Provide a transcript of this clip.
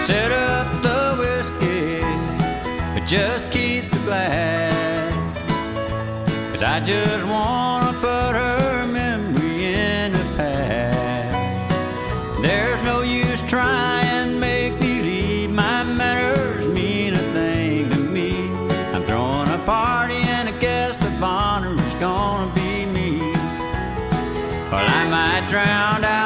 Set up the whiskey, but just keep the glass. 'Cause I just wanna put her memory in the past. There's no use trying make believe. My manners mean a thing to me. I'm throwing a party and a guest of honor is gonna be me. Well, I might drown out